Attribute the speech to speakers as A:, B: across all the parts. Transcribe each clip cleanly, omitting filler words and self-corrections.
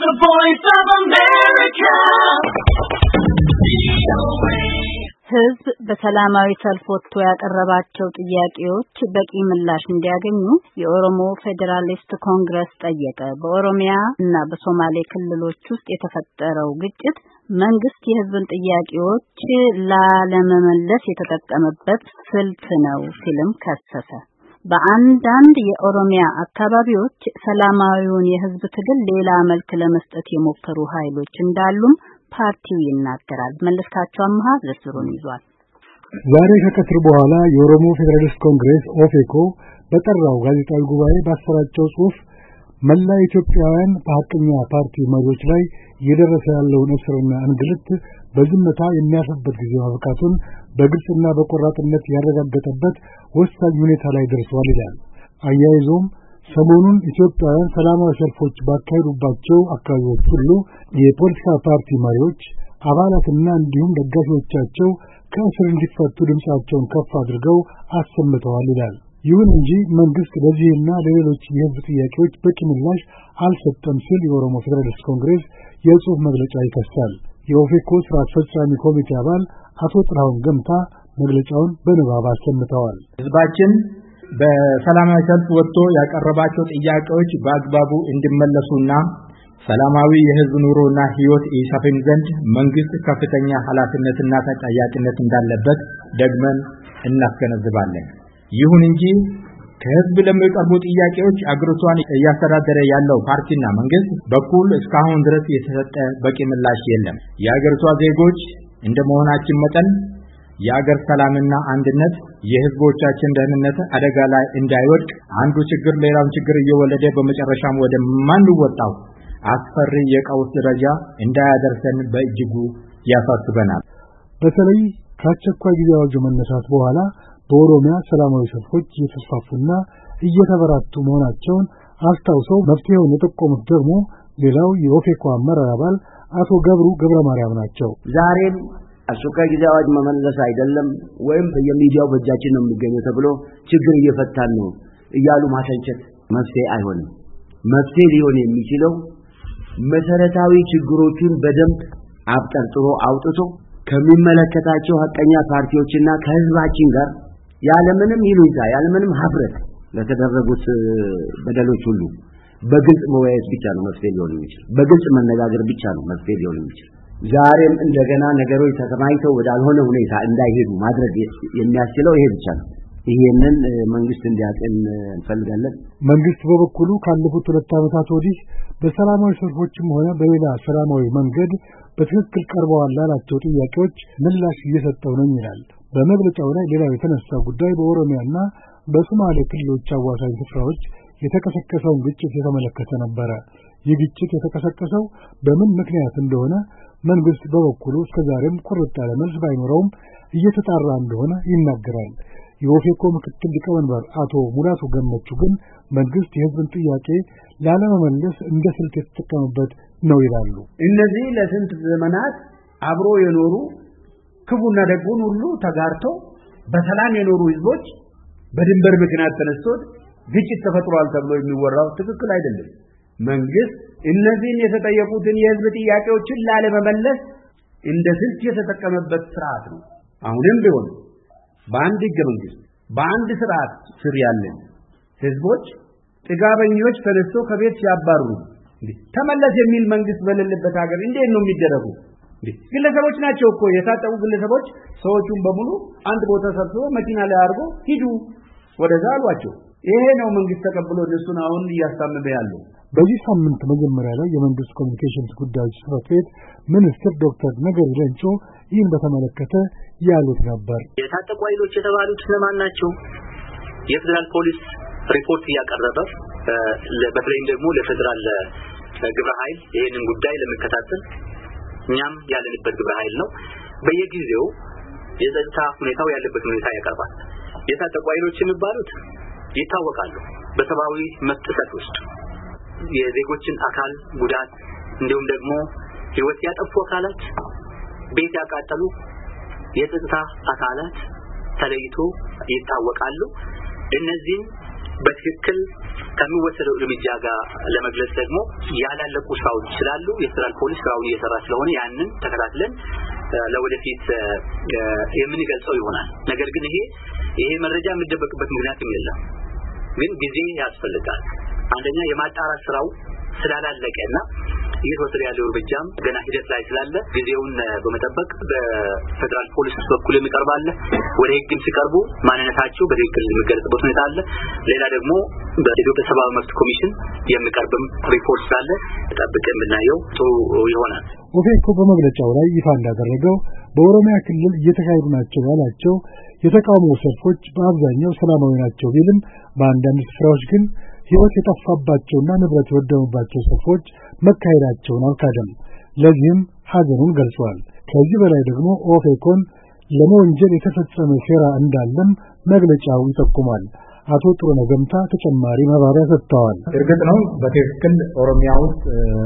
A: The Voice of America.
B: ህዝብ በሰላማዊ ሰልፍ ወጥቶ ያቀረባቸው ጥያቄዎች በቂ ምላሽ እንዲያገኙ የኦሮሞ ፌዴራሊስት ኮንግረስ ጠየቀ። በኦሮሚያ እና በሶማሌ ክልሎች ውስጥ የተፈጠረው ግጭት መንግስት የህዝብን ጥያቄዎች ላለመመለስ የተጠቀመበት ስልት ነው ሲልም ከሰሰ። በአንዳንድ የኦሮሚያ አካባቢዎች ሰላማዊውን የህዝብ ትግል ሌላ መልክ ለመስጠት የሞከሩ ኃይሎች እንዳሉም ፓርቲው ይናገራል። መለስካቸው አምሃ ዝርዝሩን ይዟል።
C: ዛሬ ከቀትር በኋላ የኦሮሞ ፌዴራሊስት ኮንግረስ ኦፌኮ በጠራው ጋዜጣዊ ጉባኤ ባሰራጨው ጽሑፍ መላ ኢትዮጵያውያን በሐቀኛ ፓርቲ መሪዎች ላይ እየደረሰ ያለውን እስርና እንግልት በዝምታ የሚያልፍበት ጊዜ ማብቃቱን በግልጽና በቆራጥነት ያረጋገጠበት ወሳኝ ሁኔታ ላይ ደርሷል ይላል። አያይዞም ሰሞኑን ኢትዮጵያውያን ሰላማዊ ሰልፎች ባካሄዱባቸው አካባቢዎች ሁሉ የፖለቲካ ፓርቲ መሪዎች አባላትና እንዲሁም ደጋፊዎቻቸው ከእስር እንዲፈቱ ድምጻቸውን ከፍ አድርገው አሰምተዋል ይላል። ይሁን እንጂ መንግስት ለዚህና ለሌሎች የህዝብ ጥያቄዎች በቂ ምላሽ አልሰጠም ሲል የኦሮሞ ፌዴራሊስት ኮንግረስ የጽሑፍ መግለጫ ይከሳል። የኦፌኮ ስራ አስፈጻሚ ኮሚቴ አባል አቶ ጥላሁን ገምታ መግለጫውን በንባብ አሰምተዋል።
D: ህዝባችን በሰላማዊ ሰልፍ ወጥቶ ያቀረባቸው ጥያቄዎች በአግባቡ እንዲመለሱና ሰላማዊ የህዝብ ኑሮና ህይወት ይሰፍን ዘንድ መንግስት ከፍተኛ ኃላፊነትና ተጠያቂነት እንዳለበት ደግመን እናስገነዝባለን። ይሁን እንጂ ከህዝብ ለሚቀርቡ ጥያቄዎች አገሪቷን እያስተዳደረ ያለው ፓርቲና መንግስት በኩል እስካሁን ድረስ የተሰጠ በቂ ምላሽ የለም። የአገሪቷ ዜጎች እንደመሆናችን መጠን የአገር ሰላምና አንድነት የህዝቦቻችን ደህንነት አደጋ ላይ እንዳይወድቅ አንዱ ችግር ሌላውን ችግር እየወለደ በመጨረሻም ወደ ማንወጣው አስፈሪ የቀውስ ደረጃ እንዳያደርሰን በእጅጉ ያሳስበናል። በተለይ ከአስቸኳይ ጊዜ አዋጁ መነሳት በኋላ በኦሮሚያ ሰላማዊ ሰልፎች እየተስፋፉና እየተበራቱ መሆናቸውን አስታውሰው መፍትሄውን የጠቆሙት ደግሞ ሌላው የኦፌኮ አመራር አባል አቶ ገብሩ ገብረ ማርያም ናቸው።
E: ዛሬም አስቸኳይ ጊዜ አዋጅ መመለስ አይደለም ወይም በየሚዲያው በእጃችን ነው የሚገኘው ተብሎ ችግር እየፈታን ነው እያሉ ማሰንቸት መፍትሄ አይሆንም። መፍትሄ ሊሆን የሚችለው መሰረታዊ ችግሮችን በደንብ አብጠርጥሮ አውጥቶ ከሚመለከታቸው ሐቀኛ ፓርቲዎችና ከህዝባችን ጋር ያለምንም ይሉኝታ ያለምንም ሀፍረት ለተደረጉት በደሎች ሁሉ በግልጽ መወያየት ብቻ ነው መፍትሄ ሊሆን የሚችለው። በግልጽ መነጋገር ብቻ ነው መፍትሄ ሊሆን የሚችለው። ዛሬም እንደገና ነገሮች ተከማችተው ወዳልሆነ ሁኔታ እንዳይሄዱ ማድረግ የሚያስችለው ይሄ ብቻ ነው። ይሄንን መንግስት እንዲያጤን እንፈልጋለን።
C: መንግስት በበኩሉ ካለፉት 2 ዓመታት ወዲህ በሰላማዊ ሰልፎችም ሆነ በሌላ ሰላማዊ መንገድ በትክክል ቀርበዋል ላላቸው ጥያቄዎች ምላሽ እየሰጠው ነው ይላል። በመግለጫው ላይ ሌላው የተነሳው ጉዳይ በኦሮሚያና በሶማሌ ክልሎች አዋሳኝ ስፍራዎች የተቀሰቀሰውን ግጭት የተመለከተ ነበር። ይህ ግጭት የተቀሰቀሰው በምን ምክንያት እንደሆነ መንግስት በበኩሉ እስከዛሬም ቁርጥ ያለ መልስ ባይኖረውም እየተጣራ እንደሆነ ይናገራል። የኦፌኮ ምክትል ሊቀመንበር አቶ ሙላቱ ገመቹ ግን መንግስት የህዝብን ጥያቄ ላለመመለስ እንደ ስልት የተጠቀመበት ነው ይላሉ።
E: እነዚህ ለስንት ዘመናት አብሮ የኖሩ ክፉና ደጉን ሁሉ ተጋርተው በሰላም የኖሩ ህዝቦች በድንበር ምክንያት ተነስቶ ግጭት ተፈጥሯል ተብሎ የሚወራው ትክክል አይደለም። መንግስት እነዚህን የተጠየቁትን የህዝብ ጥያቄዎችን ላለመመለስ እንደ ስልት የተጠቀመበት ስርዓት ነው። አሁንም ቢሆን በአንድ ህገ መንግስት በአንድ ስርዓት ስር ያለን ህዝቦች ጥጋበኞች ተነስተው ከቤት ሲያባሩ ተመለስ የሚል መንግስት በሌለበት ሀገር እንዴት ነው የሚደረጉ? ግለሰቦች ናቸው እኮ የታጠቁ ግለሰቦች ሰዎቹን በሙሉ አንድ ቦታ ሰብስበው መኪና ላይ አድርጎ ሂዱ ወደዛ አሏቸው። ይሄ ነው መንግስት ተቀብሎ እነሱን አሁን እያስታመመ ያለው።
C: በዚህ ሳምንት መጀመሪያ ላይ የመንግስት ኮሚኒኬሽንስ ጉዳዮች ጽሕፈት ቤት ሚኒስትር ዶክተር ነገሪ ሌንጮ ይህን በተመለከተ ያሉት ነበር።
F: የታጠቁ ኃይሎች የተባሉት ለማን ናቸው? የፌደራል ፖሊስ ሪፖርት እያቀረበ በተለይም ደግሞ ለፌደራል ግብረ ኃይል ይሄንን ጉዳይ ለመከታተል እኛም ያለንበት ግብረ ኃይል ነው። በየጊዜው የጸጥታ ሁኔታው ያለበት ሁኔታ ያቀርባል። የታጠቁ ኃይሎች የሚባሉት ይታወቃሉ። በሰብአዊ መብት ጥሰት ውስጥ የዜጎችን አካል ጉዳት እንዲሁም ደግሞ ህይወት ያጠፉ አካላት፣ ቤት ያቃጠሉ የጸጥታ አካላት ተለይቶ ይታወቃሉ። እነዚህ በትክክል ከሚወሰደው እርምጃ ጋር ለመግለጽ ደግሞ ያላለቁ ስራዎች ስላሉ የፌደራል ፖሊስ ስራውን እየሰራ ስለሆነ ያንን ተከታትለን ለወደፊት የምንገልጸው ይሆናል። ነገር ግን ይሄ መረጃ የሚደበቅበት ምክንያትም የለም። ግን ጊዜ ያስፈልጋል። አንደኛ የማጣራት ስራው ስላላለቀና እየተወሰደ ያለው እርምጃም ገና ሂደት ላይ ስላለ ጊዜውን በመጠበቅ በፌደራል ፖሊስ በኩል የሚቀርባለ ወደ ህግም ሲቀርቡ ማንነታቸው በትክክል የሚገለጽበት ሁኔታ አለ። ሌላ ደግሞ በኢትዮጵያ ሰብአዊ መብት ኮሚሽን የሚቀርብም ሪፖርት ስላለ ተጠብቀን ብናየው ጥሩ ይሆናል።
C: ኦፌኮ በመግለጫው ላይ ይፋ እንዳደረገው በኦሮሚያ ክልል እየተካሄዱ ናቸው ያላቸው የተቃውሞ ሰልፎች በአብዛኛው ሰላማዊ ናቸው ቢልም በአንዳንድ ስፍራዎች ግን ህይወት የጠፋባቸውና ንብረት የወደመባቸው ሰልፎች መካሄዳቸውን አልካደም። ለዚህም ሐዘኑን ገልጿል። ከዚህ በላይ ደግሞ ኦፌኮን ለመወንጀል የተፈጸመ ሴራ እንዳለም መግለጫው ይጠቁማል። አቶ ጥሩነህ ገምታ ተጨማሪ ማብራሪያ ሰጥተዋል።
D: እርግጥ ነው በትክክል ኦሮሚያ ውስጥ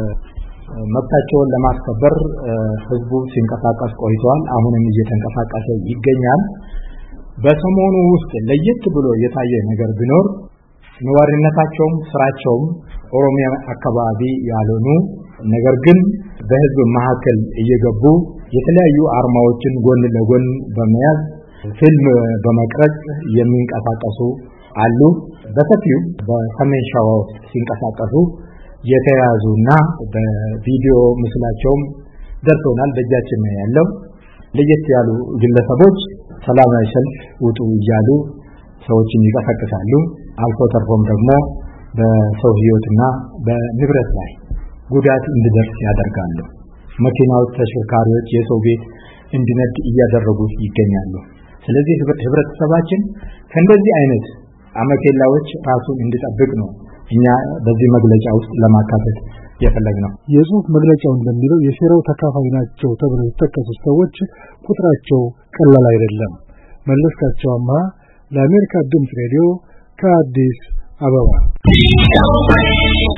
D: መብታቸውን ለማስከበር ህዝቡ ሲንቀሳቀስ ቆይቷል። አሁንም እየተንቀሳቀሰ ይገኛል። በሰሞኑ ውስጥ ለየት ብሎ የታየ ነገር ቢኖር ነዋሪነታቸውም ስራቸውም ኦሮሚያ አካባቢ ያልሆኑ ነገር ግን በህዝብ መካከል እየገቡ የተለያዩ አርማዎችን ጎን ለጎን በመያዝ ፊልም በመቅረጽ የሚንቀሳቀሱ አሉ። በሰፊው በሰሜን ሸዋ ውስጥ ሲንቀሳቀሱ የተያዙና በቪዲዮ ምስላቸውም ደርሶናል፣ በእጃችን ነው ያለው። ለየት ያሉ ግለሰቦች ሰላማዊ ሰልፍ ውጡ እያሉ ሰዎችን ይቀሰቅሳሉ። አልፎ ተርፎም ደግሞ በሰው ህይወትና በንብረት ላይ ጉዳት እንዲደርስ ያደርጋሉ። መኪናዎች፣ ተሽከርካሪዎች የሰው ቤት እንዲነድ እያደረጉ ይገኛሉ። ስለዚህ ህብረተሰባችን ከእንደዚህ አይነት አመኬላዎች ራሱን እንዲጠብቅ ነው እኛ በዚህ መግለጫ ውስጥ ለማካተት የፈለግነው።
C: የጽሁፍ መግለጫው እንደሚለው የሴራው ተካፋይ ናቸው ተብለው የተጠቀሱት ሰዎች ቁጥራቸው ቀላል አይደለም። መለስካቸው አምሃ ለአሜሪካ ድምፅ ሬዲዮ ከአዲስ አበባ